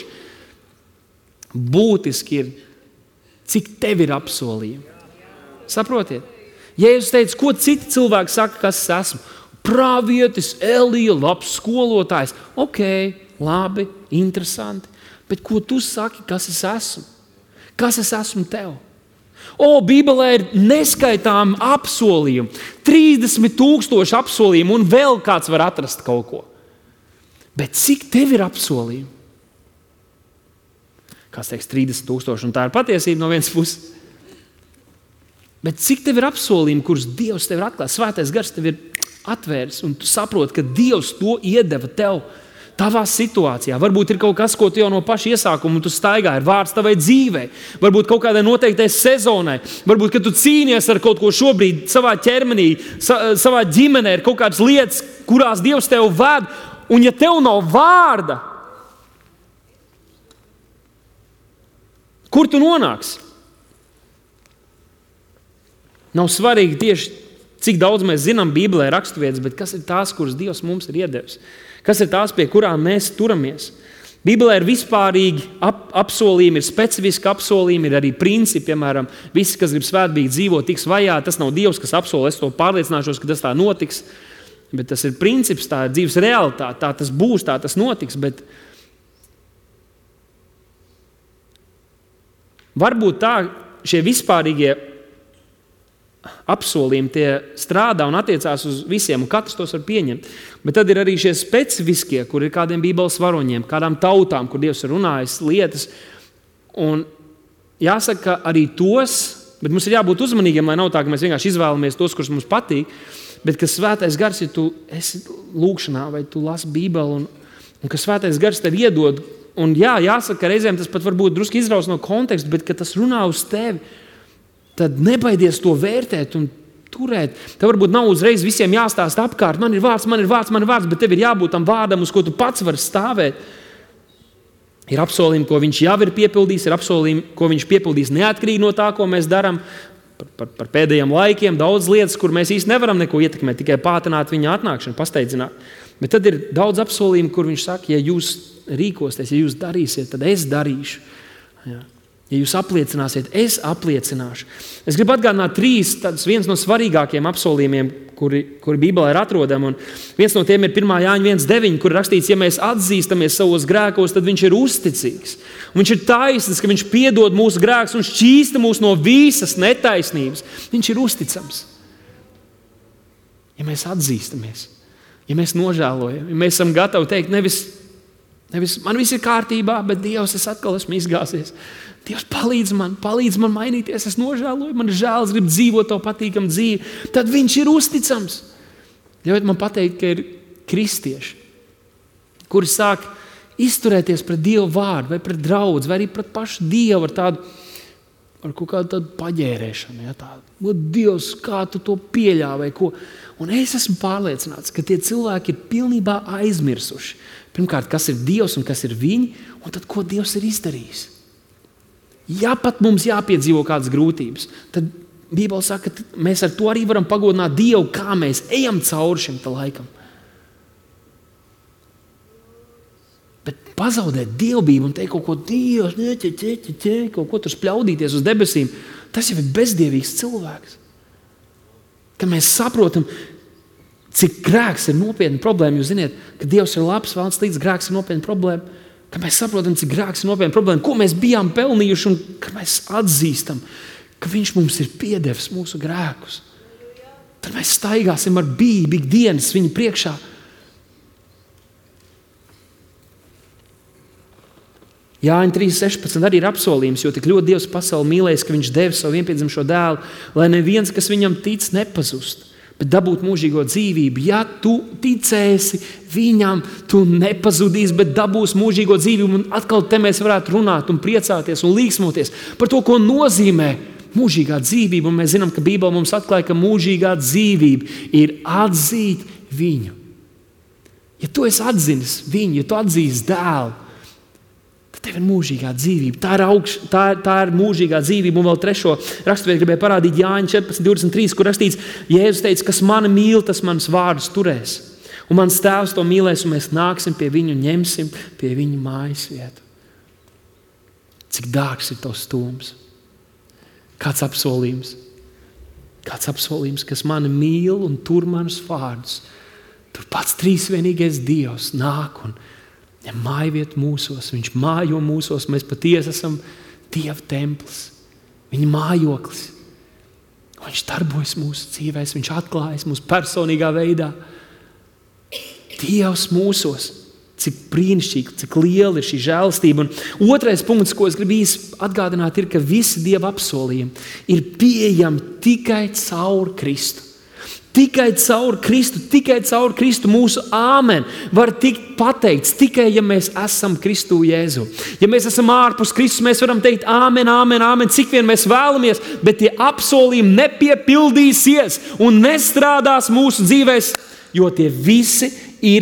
Būtiski ir, cik tev ir apsolījumi. Saprotiet? Jēzus teica, ko citi cilvēki saka, kas es esmu? Pravietis, Elija, labs skolotājs. Ok, labi, interesanti. Bet ko tu saki, kas es esmu? Kas es esmu tev? Bībelē ir neskaitāmi apsolījumi, 30,000 apsolījumi, un vēl kāds var atrast kaut ko. Bet cik tev ir apsolījumi? Kāds teiks 30,000, un tā ir patiesība no vienas puses. Bet cik tev ir apsolījumi, kurus Dievs tev ir atklājis? Svētais gars tev ir atvērs, un tu saproti, ka Dievs to iedeva tev. Tavā situācijā. Varbūt ir kaut kas, ko tu jau no paša iesākuma tu staigā, ir vārds tavai dzīvei. Varbūt kaut kādai noteiktai sezonai. Varbūt, ka tu cīnies ar kaut ko šobrīd savā ķermenī, savā ģimenē, ir kaut kādas lietas, kurās Dievs tev ved. Un ja tev nav vārda, kur tu nonāksi? Nav svarīgi tieši, cik daudz mēs zinām Bībelē raksturvietas, bet kas ir tās, kuras Dievs mums ir iedevis? Kas ir tās, pie kurām mēs turamies? Bībelē ir vispārīgi apsolījumi, ir specifiski apsolījumi, ir arī principi, piemēram, visi, kas grib svētbīgi dzīvot, tiks vajāti. Tas nav Dievs, kas apsola, es to pārliecināšos, ka tas tā notiks. Bet tas ir princips, tā ir dzīves realitāte, tā tas būs, tā tas notiks. Bet varbūt tā šie vispārīgie apsolījumi tie strādā un attiecās uz visiem, un katrs tos var pieņemt. Bet tad ir arī šie specifiskie, kur ir kādiem Bībeles varoņiem, kādām tautām, kur Dievs ir runājis lietas. Un jāsaka, ka arī tos, bet mums ir jābūt uzmanīgiem, lai nav tā, ka mēs vienkārši izvēlamies tos, kurus mums patīk, bet ka svētais gars, ja tu esi lūkšanā vai tu lasi Bībeli, un ka svētais gars tev iedod, un jāsaka, ka reizēm tas pat varbūt drusku izraus no konteksta, bet ka tas runā uz tevi, tad nebaidies to vērtēt un turēt. Tev varbūt nav uzreiz visiem jāstāst apkārt, man ir vārds, bet tev ir jābūt tam vārdam, uz ko tu pats vari stāvēt. Ir apsolījumi, ko viņš jau ir piepildījis, ir apsolījumi, ko viņš piepildīs neatkarīgi no tā, ko mēs darām. Par pēdējiem laikiem daudz lietas, kur mēs īsti nevaram neko ietekmēt, tikai pātrināt viņa atnākšanu, pasteidzināt. Bet tad ir daudz apsolījumu, kur viņš saka, ja jūs rīkosties, ja jūs darīsiet, tad es darīšu. Jā. Ja jūs apliecināsiet, es apliecināšu. Es gribu atgādināt 3, viens no svarīgākajiem apsolījumiem, kuri Bībelē ir atrodami. Un viens no tiem ir 1. Jāņa 1.9, kur rakstīts, ja mēs atzīstamies savos grēkos, tad viņš ir uzticīgs. Un viņš ir taisnīgs, ka viņš piedod mūsu grēkus un šķīsta mūs no visas netaisnības. Viņš ir uzticams. Ja mēs atzīstamies, ja mēs nožēlojam, ja mēs esam gatavi teikt, nevis man viss ir kārtībā, bet Dievs, es atkal esmu izgāzies. Dievs, palīdz man mainīties, es nožēloju, man ir žēl, es gribu dzīvot to patīkamu dzīvi. Tad viņš ir uzticams. Ļaujiet man pateikt, ka ir kristieši, kuri sāk izturēties pret Dievu vārdu, vai pret draudzi, vai arī pret pašu Dievu ar kaut kādu tādu paģērēšanu. Ja, tādu, Dievs, kā tu to pieļāvi vai ko. Un es esmu pārliecināts, ka tie cilvēki ir pilnībā aizmirsuši. Pirmkārt, kas ir Dievs un kas ir viņi, un tad, ko Dievs ir izdarījis. Ja pat mums jāpiedzīvo kādas grūtības, tad Bībele saka, ka mēs ar to arī varam pagodināt Dievu, kā mēs ejam cauri šim laikam. Bet pazaudēt dievbību un teikt kaut ko Dievs, kaut ko tur spļaudīties uz debesīm, tas jau ir bezdievīgs cilvēks. Ka mēs saprotam, cik grēks ir nopietna problēma. Jūs ziniet, ka Dievs ir labs, valsts līdz grēks ir nopietna problēma. Ka mēs saprotam, cik grēks ir nopietna problēma, ko mēs bijām pelnījuši un ka mēs atzīstam, ka viņš mums ir piedevis mūsu grēkus. Tad mēs staigāsim ar bību ikdienas viņa priekšā. Jāņa 3.16 arī ir apsolījums, jo tik ļoti Dievs pasauli mīlējis, ka viņš devis savu vienpiedzimušo dēlu, lai neviens, kas viņam tic, nepazust, bet dabūt mūžīgo dzīvību. Ja tu ticēsi viņam, tu nepazudīsi, bet dabūsi mūžīgo dzīvību. Un atkal te mēs varētu runāt un priecāties un līksmoties par to, ko nozīmē mūžīgā dzīvība. Un mēs zinām, ka Bībele mums atklāja, ka mūžīgā dzīvība ir atzīt viņu. Ja tu esi atzinis viņu, ja tu atzīsi dēlu, tad tev ir mūžīgā dzīvība. Tā ir mūžīgā dzīvība. Un vēl 3. raksturvietu gribēju parādīt Jāņa 14.23, kur rakstīts, Jēzus teica, kas mani mīl, tas manus vārdus turēs. Un mans tēvs to mīlēs, un mēs nāksim pie viņu un ņemsim pie viņa mājas vietu. Cik dārgs ir tavs tūms? Kāds apsolījums? Kāds apsolījums, kas mani mīl un tur manus vārdus. Tur pats trīsvienīgais Dievs nāk un ņem mājvietu mūsos. Viņš mājo mūsos. Mēs patiesi esam Dieva templis. Viņa mājoklis. Viņš darbojas mūsu dzīvēs. Viņš atklājas mūsu personīgā veidā. Dievs mūsos. Cik brīnišķīgi, cik liela ir šī žēlastība. Un otrais punkts, ko es gribu īsi atgādināt, ir, ka visi Dieva apsolījumi ir pieejami tikai caur Kristu. Tikai caur Kristu mūsu āmen var tikt pateikts tikai, ja mēs esam Kristu Jēzu. Ja mēs esam ārpus Kristus, mēs varam teikt āmen, āmen, āmen, cik vien mēs vēlamies, bet tie apsolījumi nepiepildīsies un nestrādās mūsu dzīvēs, jo tie visi ir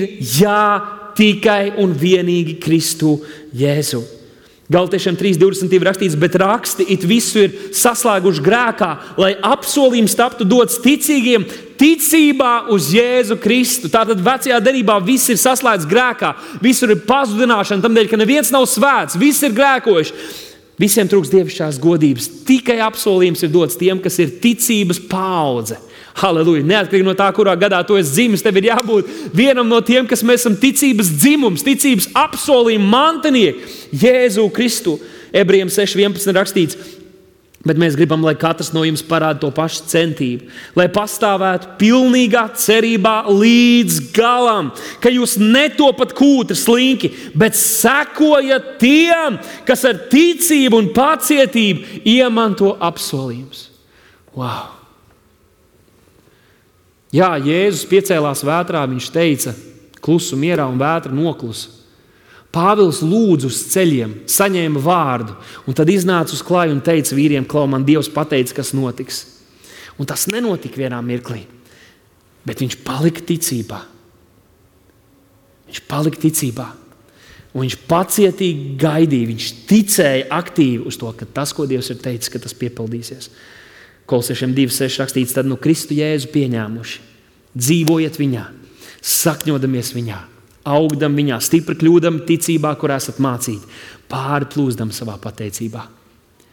tikai un vienīgi Kristu Jēzu. Galatiešiem 3.22 rakstīts, bet raksti it visu ir saslēguši grēkā, lai apsolījums taptu dots ticīgiem ticībā uz Jēzu Kristu. Tātad vecajā derībā viss ir saslēgts grēkā, visur ir pazudināšana, tamdēļ, ka neviens nav svēts, viss ir grēkojuši. Visiem trūkst dievišķās godības. Tikai apsolījums ir dots tiem, kas ir ticības paudze. Halleluja! Neatkarīgi no tā, kurā gadā tu esi dzimis, tev ir jābūt vienam no tiem, kas mēs esam ticības dzimums, ticības apsolījuma mantinieki, Jēzu Kristu. Ebrejiem 6.11 rakstīts, bet mēs gribam, lai katrs no jums parāda to pašu centību, lai pastāvētu pilnīgā cerībā līdz galam, ka jūs netopat kūtri slinki, bet sekojat tiem, kas ar ticību un pacietību iemanto apsolījumus. Wow! Jā, Jēzus piecēlās vētrā, viņš teica, klusu mierā un vētra noklusa. Pāvils lūdza uz ceļiem, saņēma vārdu, un tad iznāca uz klaju un teica vīriem, klau, man Dievs pateica, kas notiks. Un tas nenotika vienā mirklī, bet viņš palika ticībā. Un viņš pacietīgi gaidīja, viņš ticēja aktīvi uz to, ka tas, ko Dievs ir teicis, ka tas piepildīsies. Kolosiešiem 2.6 rakstīts, tad nu Kristu Jēzu pieņēmuši. Dzīvojiet viņā, sakņodamies viņā, augdam viņā, stipri kļūdam ticībā, kur esat mācīti, pārplūsdam savā pateicībā.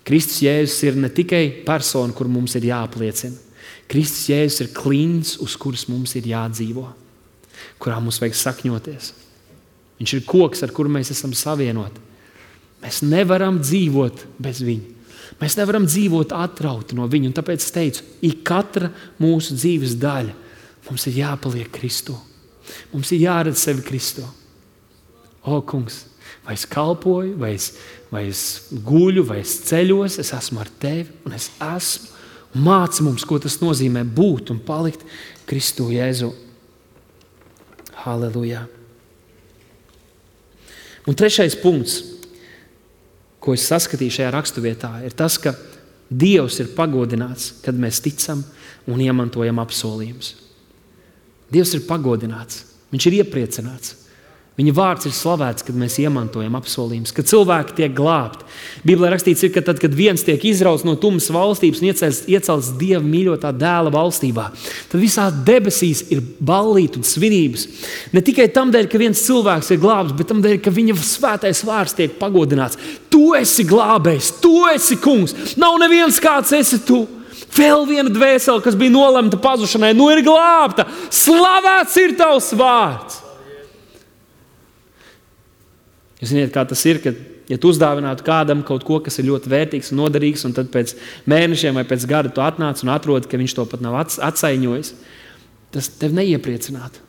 Kristus Jēzus ir ne tikai persona, kur mums ir jāapliecina. Kristus Jēzus ir klints, uz kuras mums ir jādzīvo, kurā mums vajag sakņoties. Viņš ir koks, ar kuru mēs esam savienoti. Mēs nevaram dzīvot bez viņa. Mēs nevaram dzīvot atrauti no viņa. Un tāpēc es teicu, katra mūsu dzīves daļa mums ir jāpaliek Kristū. Mums ir jāredz sevi Kristū. O, kungs, vai es kalpoju, vai es guļu, vai es ceļos, es esmu ar tevi un es esmu. Māci mums, ko tas nozīmē būt un palikt Kristū Jēzu. Halleluja. Un trešais punkts, ko es saskatīju šajā raksturvietā, ir tas, ka Dievs ir pagodināts, kad mēs ticam un iemantojam apsolījumus. Dievs ir pagodināts, viņš ir iepriecināts. Viņa vārds ir slavēts, kad mēs iemantojam apsolījumus, kad cilvēki tiek glābti. Bībelē rakstīts, ka tad, kad viens tiek izrauts no tumsas valstības un iecelts Dieva mīļotā dēla valstībā, tad visā debesīs ir ballīti un svinības. Ne tikai tamdēļ, ka viens cilvēks ir glābts, bet tamdēļ, ka viņa svētais vārds tiek pagodināts. Tu esi glābējs, tu esi kungs, nav neviens kāds esi tu. Vēl viena dvēsele, kas bija nolemta pazušanai, ir glābta. Slavēts ir tavs vārds. Jūs zināt, kā tas ir, ka, ja tu uzdāvinātu kādam kaut ko, kas ir ļoti vērtīgs un noderīgs, un tad pēc mēnešiem vai pēc gada tu atnāc un atrodi, ka viņš to pat nav atsaiņojis, tas tev neiepriecinātu.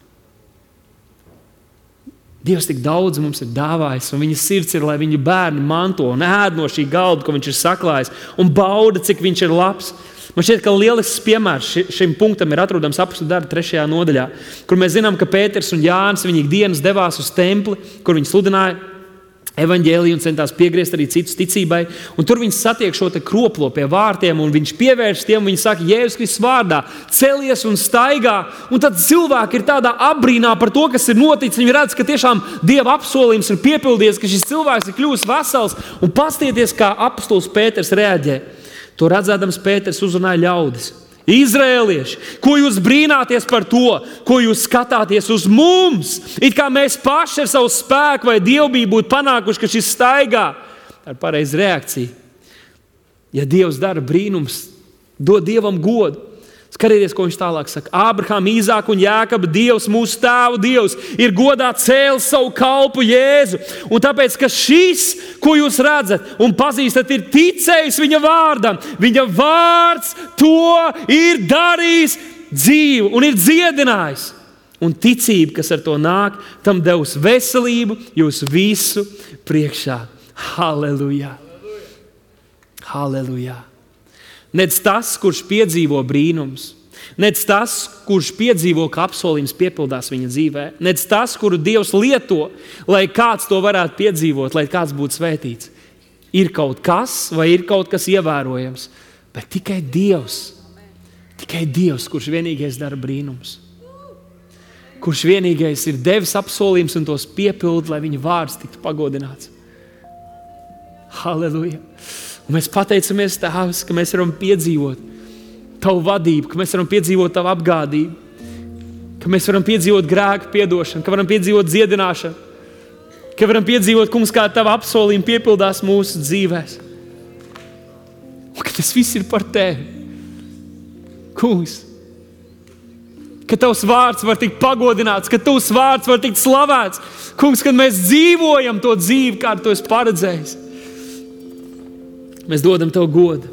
Dievs tik daudz mums ir dāvājis, un viņa sirds ir, lai viņa bērni manto un ēd no šī galda, ko viņš ir saklājis, un bauda, cik viņš ir labs. Man šķiet, ka lielisks piemērs šim punktam ir atrodams Apostļu darbu 3. nodaļā, kur mēs zinām, ka Pēters un Jānis viņi ikdienas devās uz templi, kur viņi sludināja evaņģēliju un centās piegriezt arī citus ticībai. Un tur viņi satiek šo te kroplo pie vārtiem, un viņš pievērš tiem, un viņi saka, Jēzus Kristus vārdā, celies un staigā. Un tad cilvēki ir tādā apbrīnā par to, kas ir noticis. Viņi redz, ka tiešām Dieva apsolījums ir piepildījies, ka šis cilvēks ir kļuvis vesels. Un paskatieties, kā apostols Pēters reaģē. To redzēdams Pēters uzrunāja ļaudis. Izraēlieši, ko jūs brīnāties par to, ko jūs skatāties uz mums? It kā mēs paši ar savu spēku vai dievbijību būtu panākuši, ka šis staigā. Tā ir pareiza reakcija. Ja Dievs dara brīnums, dod Dievam godu. Skatieties, ko viņš tālāk saka. Ābrahama, Īzāka un Jākaba Dievs, mūsu tēvu Dievs, ir godā cēlis savu kalpu Jēzu. Un tāpēc, ka šis, ko jūs redzat un pazīstat, ir ticējis viņa vārdam. Viņa vārds to ir darījis dzīvu un ir dziedinājis. Un ticība, kas ar to nāk, tam devis veselību jūsu visu priekšā. Halleluja! Halleluja! Nec tas, kurš piedzīvo brīnums, nec tas, kurš piedzīvo, ka apsolījums piepildās viņa dzīvē, nec tas, kuru Dievs lieto, lai kāds to varētu piedzīvot, lai kāds būtu svētīts. Ir kaut kas vai ir kaut kas ievērojams, bet tikai Dievs, kurš vienīgais dara brīnums. Kurš vienīgais ir devis apsolījums un tos piepild, lai viņa vārds tiktu pagodināts. Halleluja! Un mēs pateicamies, Tēvs, ka mēs varam piedzīvot Tavu vadību, ka mēs varam piedzīvot Tavu apgādību, ka mēs varam piedzīvot grēku piedošanu, ka varam piedzīvot dziedināšanu, ka varam piedzīvot, kungs, kā Tava apsolījumi piepildās mūsu dzīvēs. Un ka tas viss ir par Tevi. Kungs, ka Tavs vārds var tikt pagodināts, ka Tavs vārds var tikt slavēts. Kungs, kad mēs dzīvojam to dzīvi, kā Tu esi paredzējis. Mēs dodam Tev godu.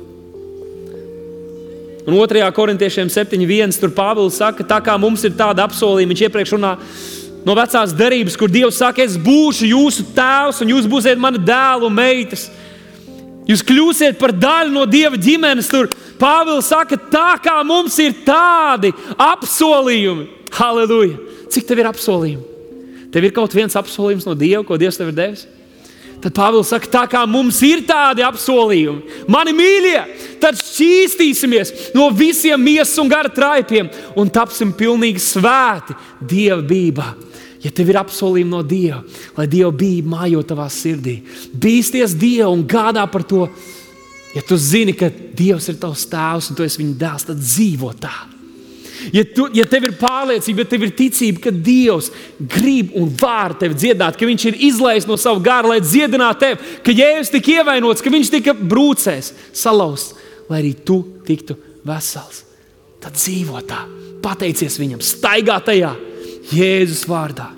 Un 2. Korintiešiem 7.1 tur Pāvils saka, tā kā mums ir tāda apsolījuma, viņš iepriekš runā no vecās derības, kur Dievs saka, es būšu jūsu tēvs un jūs būsiet mani dēli un meitas. Jūs kļūsiet par daļu no Dieva ģimenes. Tur Pāvils saka, tā kā mums ir tādi apsolījumi. Halleluja! Cik tev ir apsolījumi? Tev ir kaut viens apsolījums no Dieva, ko Dievs tev ir devis? Tad Pāvils saka, tā kā mums ir tādi apsolījumi, mani mīļie, tad šķīstīsimies no visiem miesas un gara traipiem un tapsim pilnīgi svēti Dieva bībā. Ja tev ir apsolījumi no Dieva, lai Dieva bība mājo tavā sirdī, bīsties Dievu un gādā par to. Ja tu zini, ka Dievs ir tavs tēvs un tu esi viņa dēls, tad dzīvo tā. Ja tev ir pārliecība, ja tev ir ticība, ka Dievs grib un var tevi dziedināt, ka Viņš ir izlējis no sava gara, lai dziedinātu tevi, ka Jēzus tika ievainots, ka Viņš tika brūcēs, salausts, lai arī tu tiktu vesels. Tad dzīvo tā, pateicies Viņam, staigā tajā Jēzus vārdā.